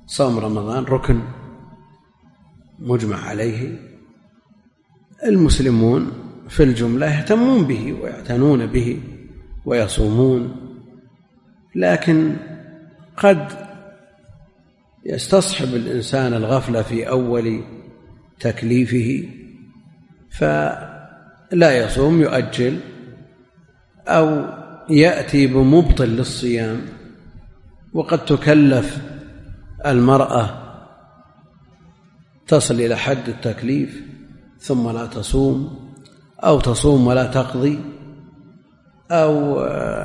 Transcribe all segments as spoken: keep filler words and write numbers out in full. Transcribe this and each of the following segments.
صوم رمضان ركن مجمع عليه، المسلمون في الجملة يهتمون به ويعتنون به ويصومون، لكن قد يستصحب الإنسان الغفلة في أول تكليفه فلا يصوم، يؤجل أو يأتي بمبطل للصيام. وقد تكلف المرأة تصل إلى حد التكليف ثم لا تصوم، أو تصوم ولا تقضي، أو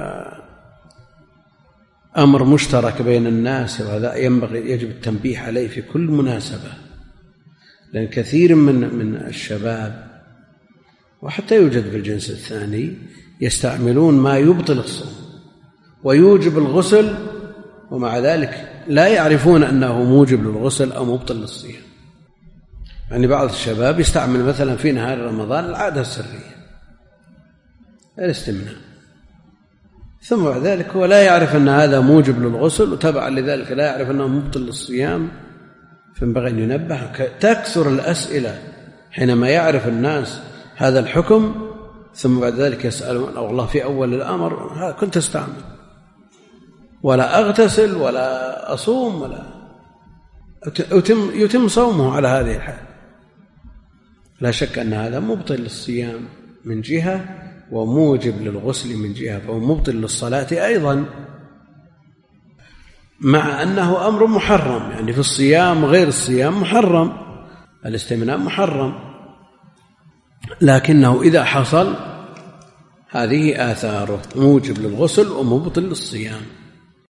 أمر مشترك بين الناس، وهذا ينبغي يجب التنبيه عليه في كل مناسبة، لأن كثير من من الشباب وحتى يوجد في الجنس الثاني يستعملون ما يبطل الصوم ويوجب الغسل، ومع ذلك لا يعرفون أنه موجب للغسل أو مبطل للصيام. يعني بعض الشباب يستعمل مثلا في نهار رمضان العادة السرية الاستمناء، ثم بعد ذلك هو لا يعرف أن هذا موجب للغسل، وتبعا لذلك لا يعرف أنه مبطل للصيام. فينبغي أن ينبه. تكثر الأسئلة حينما يعرف الناس هذا الحكم ثم بعد ذلك يسألون: أو الله في أول الأمر كنت أستعمل ولا أغتسل ولا أصوم ولا يتم, يتم صومه على هذه الحال. لا شك أن هذا مبطل للصيام من جهة وموجب للغسل من جهة، فهو مبطل للصلاة أيضا، مع أنه أمر محرم. يعني في الصيام غير الصيام محرم، الاستمناء محرم، لكنه إذا حصل هذه آثاره موجب للغسل ومبطل للصيام.